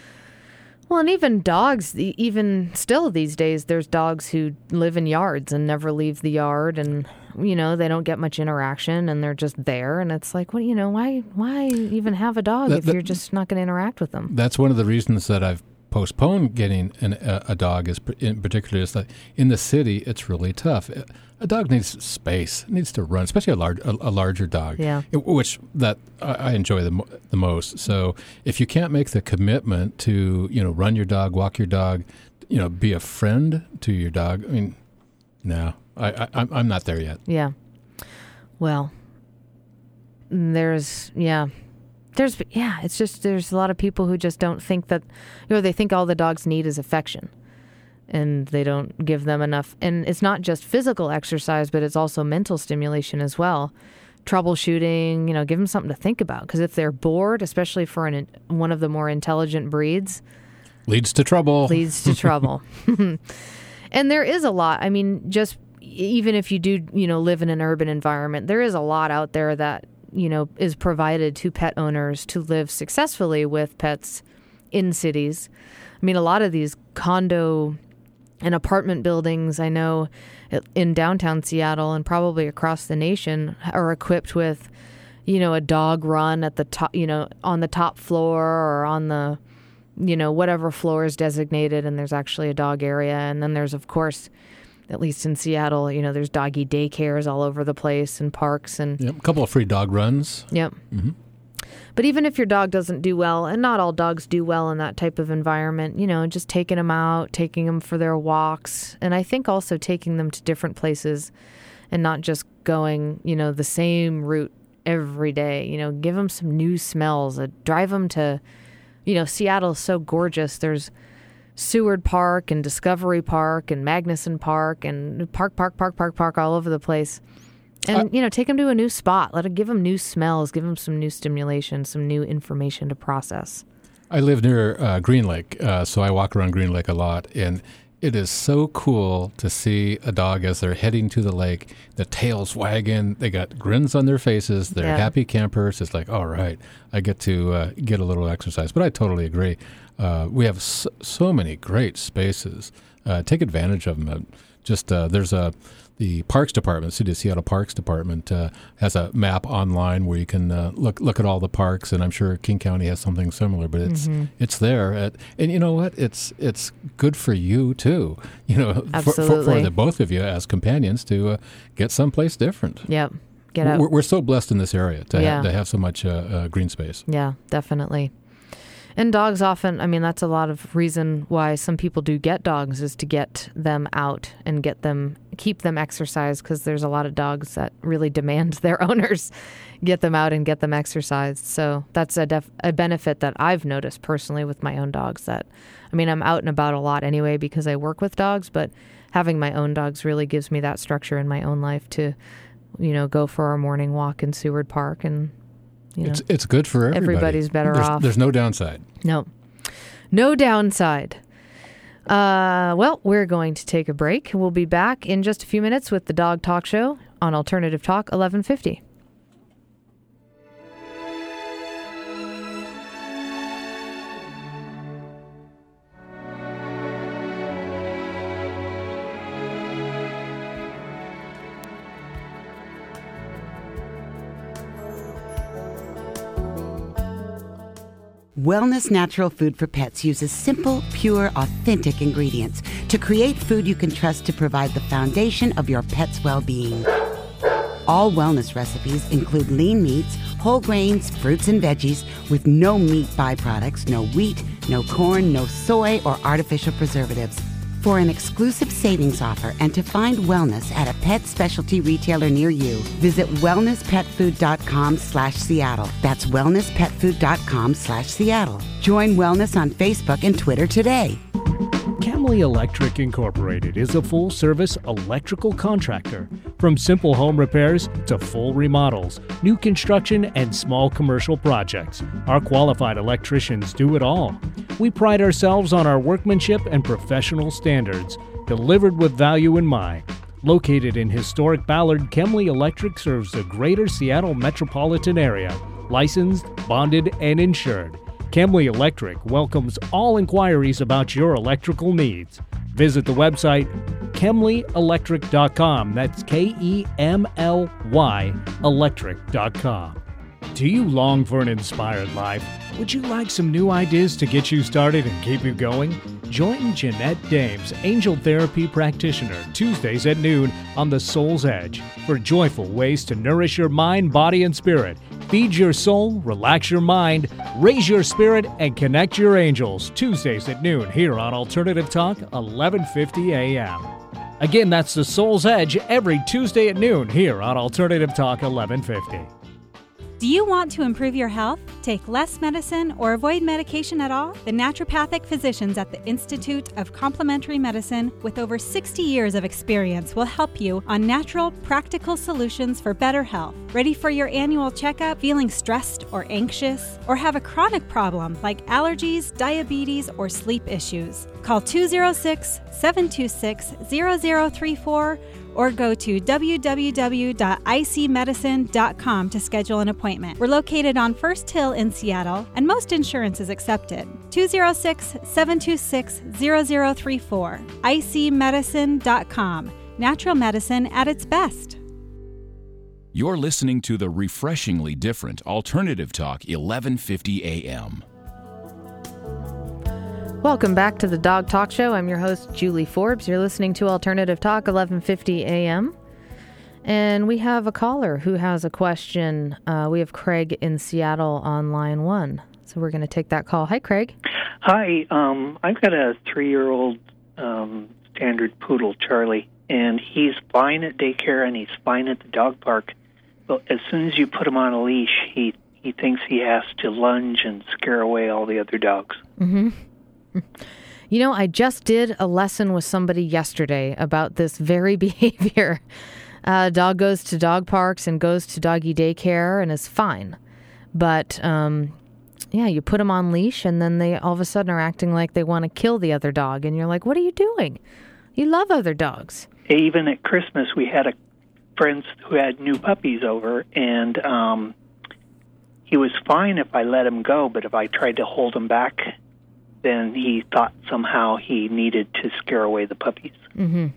Well, and even dogs, e- even still these days, there's dogs who live in yards and never leave the yard, and you know they don't get much interaction, and they're just there. And it's like, what you know, why why even have a dog That- if that- you're just not going to interact with them? That's one of the reasons that I've postponed getting an, a, a dog. Is in particular is that in the city it's really tough. A dog needs space, it needs to run, especially a large, a, a larger dog. Yeah. It- which that I, I enjoy the mo- the most. So if you can't make the commitment to you know run your dog, walk your dog, you know be a friend to your dog, I mean, No, I, I, I'm I'm not there yet. Yeah. Well, there's, yeah. There's, yeah, it's just, there's a lot of people who just don't think that, you know, they think all the dogs need is affection. And they don't give them enough. And it's not just physical exercise, but it's also mental stimulation as well. Troubleshooting, you know, give them something to think about. Because if they're bored, especially for an, one of the more intelligent breeds, leads to trouble. Leads to trouble. And there is a lot. I mean, just even if you do, you know, live in an urban environment, there is a lot out there that, you know, is provided to pet owners to live successfully with pets in cities. I mean, a lot of these condo and apartment buildings, I know in downtown Seattle and probably across the nation, are equipped with, you know, a dog run at the top, you know, on the top floor or on the, you know, whatever floor is designated, and there's actually a dog area. And then there's, of course, at least in Seattle, you know, there's doggy daycares all over the place and parks. And yep, a couple of free dog runs. Yep. Mm-hmm. But even if your dog doesn't do well, and not all dogs do well in that type of environment, you know, just taking them out, taking them for their walks. And I think also taking them to different places and not just going, you know, the same route every day. You know, give them some new smells. Uh, drive them to, you know, Seattle's so gorgeous. There's Seward Park and Discovery Park and Magnuson Park and park, park, park, park, park all over the place. And, uh, you know, take them to a new spot. Let them, give them new smells, give them some new stimulation, some new information to process. I live near uh, Green Lake, uh, so I walk around Green Lake a lot. And it is so cool to see a dog as they're heading to the lake, the tail's wagging, they got grins on their faces, they're Yeah. happy campers. It's like, all right, I get to uh, get a little exercise. But I totally agree. Uh, we have so, so many great spaces. Uh, take advantage of them. Uh, just uh, there's a the Parks Department, City of Seattle Parks Department uh, has a map online where you can uh, look look at all the parks, and I'm sure King County has something similar. But it's mm-hmm. it's there, at, and you know what? It's it's good for you too. You know, for, for, for the both of you as companions to uh, get someplace different. Yep, get out. We're, we're so blessed in this area to yeah. ha- to have so much uh, uh, green space. Yeah, definitely. And dogs often, I mean, that's a lot of reason why some people do get dogs, is to get them out and get them, keep them exercised, because there's a lot of dogs that really demand their owners get them out and get them exercised. So that's a, def- a benefit that I've noticed personally with my own dogs. That, I mean, I'm out and about a lot anyway because I work with dogs, but having my own dogs really gives me that structure in my own life to, you know, go for our morning walk in Seward Park and, you know, it's it's good for everybody. Everybody's better there's, off. There's no downside. No. No downside. Uh, well, we're going to take a break. We'll be back in just a few minutes with the Dog Talk Show on Alternative Talk eleven fifty. Wellness Natural Food for Pets uses simple, pure, authentic ingredients to create food you can trust to provide the foundation of your pet's well-being. All wellness recipes include lean meats, whole grains, fruits, and veggies with no meat byproducts, no wheat, no corn, no soy, or artificial preservatives. For an exclusive savings offer and to find wellness at a pet specialty retailer near you, visit wellnesspetfood.com slash Seattle. That's wellnesspetfood.com slash Seattle. Join Wellness on Facebook and Twitter today. Camley Electric Incorporated is a full-service electrical contractor. From simple home repairs to full remodels, new construction, and small commercial projects, our qualified electricians do it all. We pride ourselves on our workmanship and professional standards, delivered with value in mind. Located in historic Ballard, Camley Electric serves the greater Seattle metropolitan area, licensed, bonded, and insured. Camley Electric welcomes all inquiries about your electrical needs. Visit the website Kemley Electric dot com. That's K E M L Y electric dot com. Do you long for an inspired life? Would you like some new ideas to get you started and keep you going? Join Jeanette Dames, Angel Therapy Practitioner, Tuesdays at noon on The Soul's Edge for joyful ways to nourish your mind, body, and spirit. Feed your soul, relax your mind, raise your spirit, and connect your angels. Tuesdays at noon here on Alternative Talk, eleven fifty a.m. Again, that's The Soul's Edge every Tuesday at noon here on Alternative Talk eleven fifty. Do you want to improve your health, take less medicine, or avoid medication at all? The naturopathic physicians at the Institute of Complementary Medicine, with over sixty years of experience, will help you on natural, practical solutions for better health. Ready for your annual checkup? Feeling stressed or anxious? Or have a chronic problem like allergies, diabetes, or sleep issues? Call two oh six, seven two six, zero zero three four or go to w w w dot i c medicine dot com to schedule an appointment. We're located on First Hill in Seattle, and most insurance is accepted. two oh six, seven two six, zero zero three four. i c medicine dot com. Natural medicine at its best. You're listening to the refreshingly different Alternative Talk eleven fifty A M. Welcome back to the Dog Talk Show. I'm your host, Julie Forbes. You're listening to Alternative Talk, eleven fifty A M. And we have a caller who has a question. Uh, we have Craig in Seattle on line one. So we're going to take that call. Hi, Craig. Hi. Um, I've got a three-year-old um, standard poodle, Charlie, and he's fine at daycare and he's fine at the dog park. But as soon as you put him on a leash, he, he thinks he has to lunge and scare away all the other dogs. Mm-hmm. You know, I just did a lesson with somebody yesterday about this very behavior. Uh, dog goes to dog parks and goes to doggy daycare and is fine. But, um, yeah, you put them on leash and then they all of a sudden are acting like they want to kill the other dog. And you're like, what are you doing? You love other dogs. Even at Christmas, we had a friends who had new puppies over, and um, he was fine if I let him go, but if I tried to hold him back, then he thought somehow he needed to scare away the puppies. Mm-hmm.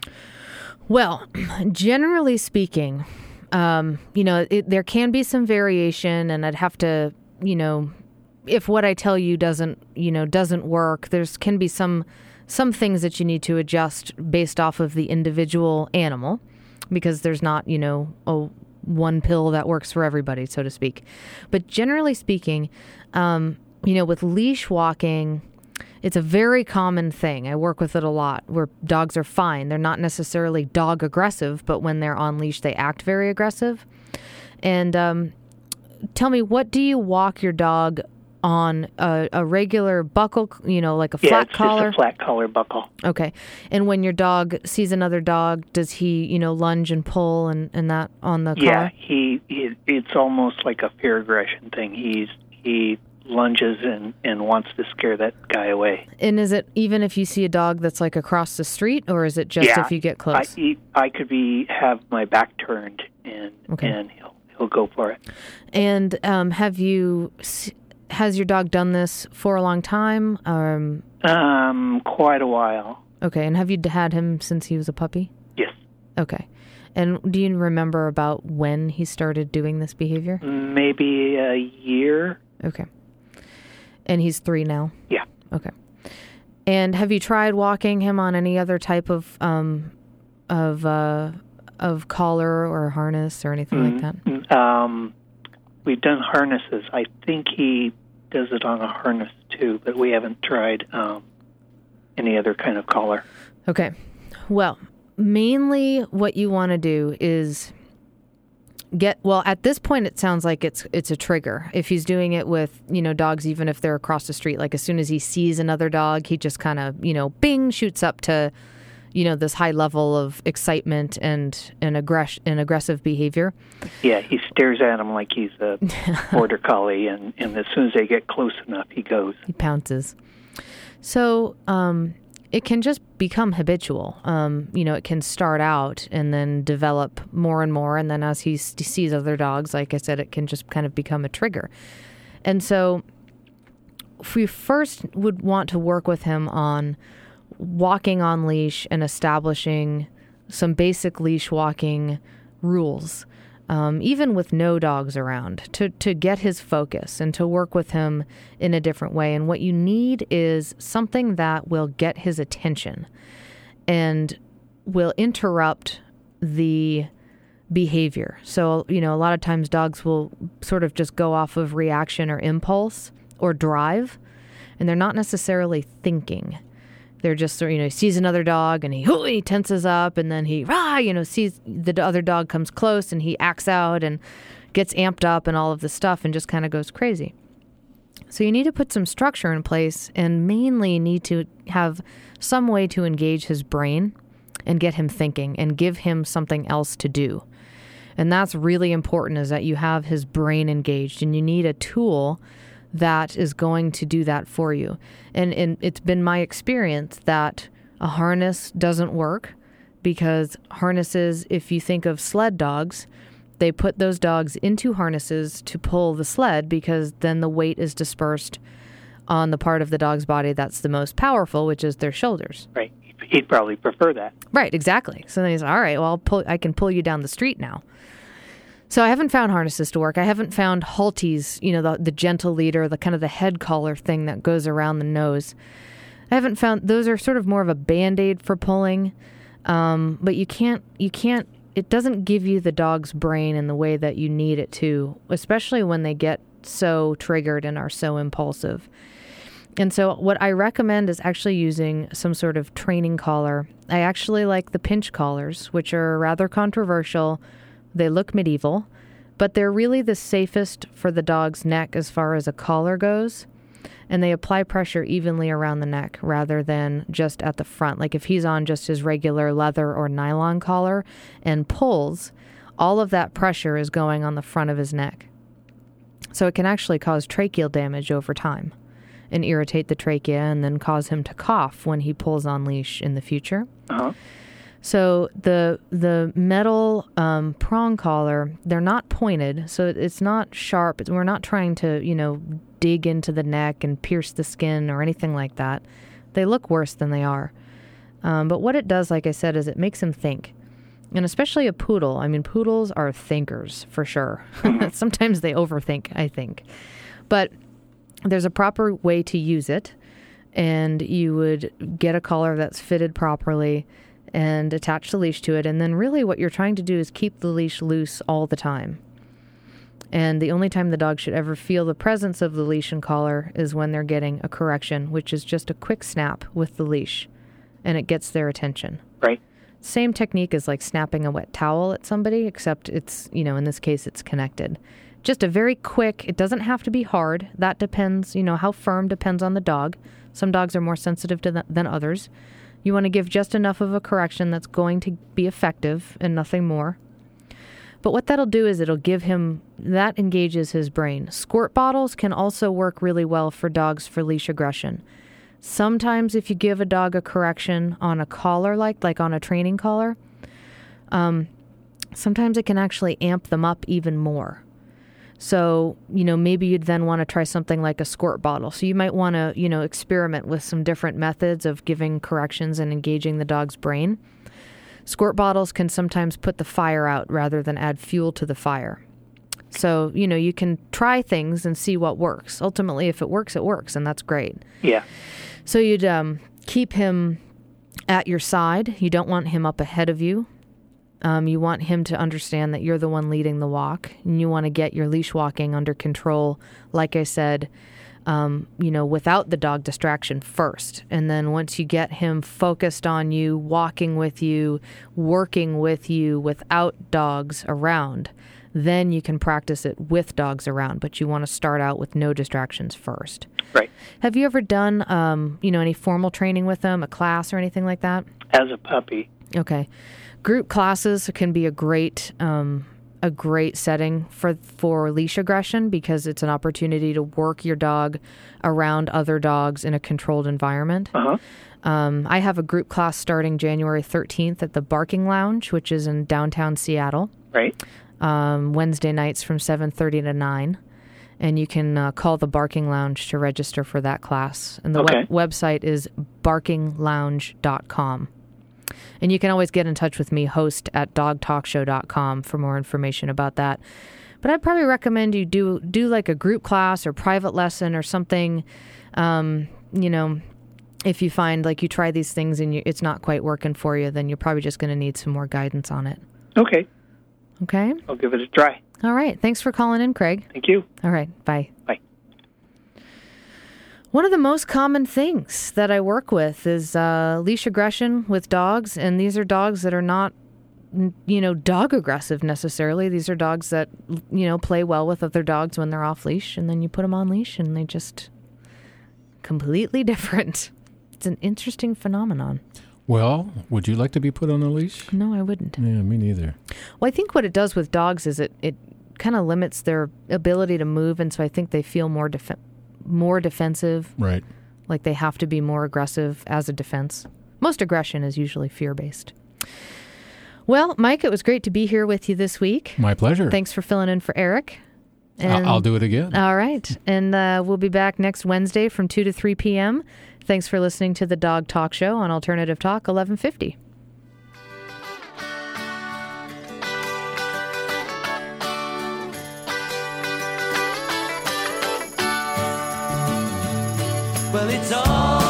Well, generally speaking, um, you know, it, there can be some variation, and I'd have to, you know, if what I tell you doesn't, you know, doesn't work, there's can be some some things that you need to adjust based off of the individual animal, because there's not, you know, a one pill that works for everybody, so to speak. But generally speaking, um, you know, with leash walking, it's a very common thing. I work with it a lot where dogs are fine. They're not necessarily dog aggressive, but when they're on leash, they act very aggressive. And um, tell me, what do you walk your dog on? A, a regular buckle, you know, like a yeah, flat it's collar? Just a flat collar buckle. Okay. And when your dog sees another dog, does he, you know, lunge and pull and, and that on the yeah, collar? Yeah, he, he. It's almost like a fear aggression thing. He's he. lunges and, and wants to scare that guy away. And is it even if you see a dog that's like across the street, or is it just yeah, if you get close? I, I could be have my back turned and okay. and he'll he'll go for it. And um, have you has your dog done this for a long time? Um, um, quite a while. Okay, and have you had him since he was a puppy? Yes. Okay. And do you remember about when he started doing this behavior? Maybe a year. Okay. And he's three now? Yeah. Okay. And have you tried walking him on any other type of um, of uh, of collar or harness or anything mm, like that? Um, we've done harnesses. I think he does it on a harness too, but we haven't tried um, any other kind of collar. Okay. Well, mainly what you want to do is get, well, at this point, it sounds like it's it's a trigger. If he's doing it with, you know, dogs, even if they're across the street, like as soon as he sees another dog, he just kind of, you know, bing, shoots up to, you know, this high level of excitement and, and, aggress- and aggressive behavior. Yeah, he stares at him like he's a border collie, and, and as soon as they get close enough, he goes. He pounces. So, um... it can just become habitual. Um, you know, it can start out and then develop more and more. And then as he sees other dogs, like I said, it can just kind of become a trigger. And so if we first would want to work with him on walking on leash and establishing some basic leash walking rules, um, even with no dogs around, to, to get his focus and to work with him in a different way. And what you need is something that will get his attention and will interrupt the behavior. So, you know, a lot of times dogs will sort of just go off of reaction or impulse or drive, and they're not necessarily thinking. They're just, you know, he sees another dog and he, he tenses up, and then he, rah, you know, sees the other dog comes close and he acts out and gets amped up and all of this stuff and just kind of goes crazy. So you need to put some structure in place, and mainly need to have some way to engage his brain and get him thinking and give him something else to do. And that's really important, is that you have his brain engaged, and you need a tool that is going to do that for you. And, and it's been my experience that a harness doesn't work, because harnesses, if you think of sled dogs, they put those dogs into harnesses to pull the sled, because then the weight is dispersed on the part of the dog's body that's the most powerful, which is their shoulders. Right. He'd probably prefer that. Right, exactly. So then he's, all right, well, I'll pull, I can pull you down the street now. So I haven't found harnesses to work. I haven't found halties, you know, the, the gentle leader, the kind of the head collar thing that goes around the nose. I haven't found, those are sort of more of a Band-Aid for pulling. Um, but you can't, you can't, it doesn't give you the dog's brain in the way that you need it to, especially when they get so triggered and are so impulsive. And so what I recommend is actually using some sort of training collar. I actually like the pinch collars, which are rather controversial. They look medieval, but they're really the safest for the dog's neck as far as a collar goes. And they apply pressure evenly around the neck rather than just at the front. Like if he's on just his regular leather or nylon collar and pulls, all of that pressure is going on the front of his neck. So it can actually cause tracheal damage over time and irritate the trachea, and then cause him to cough when he pulls on leash in the future. Uh-huh. So the the metal um, prong collar, they're not pointed, so it's not sharp. We're not trying to, you know, dig into the neck and pierce the skin or anything like that. They look worse than they are. Um, but what it does, like I said, is it makes him think. And especially a poodle. I mean, poodles are thinkers, for sure. Sometimes they overthink, I think. But there's a proper way to use it, and you would get a collar that's fitted properly and attach the leash to it. And then really what you're trying to do is keep the leash loose all the time. And the only time the dog should ever feel the presence of the leash and collar is when they're getting a correction, which is just a quick snap with the leash, and it gets their attention. Right. Same technique as like snapping a wet towel at somebody, except it's, you know, in this case, it's connected. Just a very quick, it doesn't have to be hard. That depends, you know, how firm depends on the dog. Some dogs are more sensitive to that than others. You want to give just enough of a correction that's going to be effective and nothing more. But what that'll do is it'll give him, that engages his brain. Squirt bottles can also work really well for dogs for leash aggression. Sometimes if you give a dog a correction on a collar, like like on a training collar, um, sometimes it can actually amp them up even more. So, you know, maybe you'd then want to try something like a squirt bottle. So you might want to, you know, experiment with some different methods of giving corrections and engaging the dog's brain. Squirt bottles can sometimes put the fire out rather than add fuel to the fire. So, you know, you can try things and see what works. Ultimately, if it works, it works, and that's great. Yeah. So you'd um, keep him at your side. You don't want him up ahead of you. Um, you want him to understand that you're the one leading the walk, and you want to get your leash walking under control, like I said, um, you know, without the dog distraction first. And then once you get him focused on you, walking with you, working with you without dogs around, then you can practice it with dogs around. But you want to start out with no distractions first. Right. Have you ever done, um, you know, any formal training with them, a class or anything like that? As a puppy. Okay. Group classes can be a great um, a great setting for for leash aggression, because it's an opportunity to work your dog around other dogs in a controlled environment. Uh-huh. Um, I have a group class starting January thirteenth at the Barking Lounge, which is in downtown Seattle. Right. Um, Wednesday nights from seven thirty to nine. And you can uh, call the Barking Lounge to register for that class. And the okay. web- website is barking lounge dot com. And you can always get in touch with me, host at dog talk show dot com, for more information about that. But I'd probably recommend you do do like a group class or private lesson or something. Um, you know, if you find like you try these things and you, it's not quite working for you, then you're probably just going to need some more guidance on it. Okay. Okay? I'll give it a try. All right. Thanks for calling in, Craig. Thank you. All right. Bye. Bye. One of the most common things that I work with is uh, leash aggression with dogs, and these are dogs that are not, you know, dog aggressive necessarily. These are dogs that, you know, play well with other dogs when they're off leash, and then you put them on leash, and they just completely different. It's an interesting phenomenon. Well, would you like to be put on a leash? No, I wouldn't. Yeah, me neither. Well, I think what it does with dogs is it, it kind of limits their ability to move, and so I think they feel more def- more defensive. Right. Like they have to be more aggressive as a defense. Most aggression is usually fear-based. Well, Mike, it was great to be here with you this week. My pleasure. Thanks for filling in for Eric. And, I'll, I'll do it again. All right. And uh, we'll be back next Wednesday from two to three p.m. Thanks for listening to the Dog Talk Show on Alternative Talk eleven fifty. Well, it's all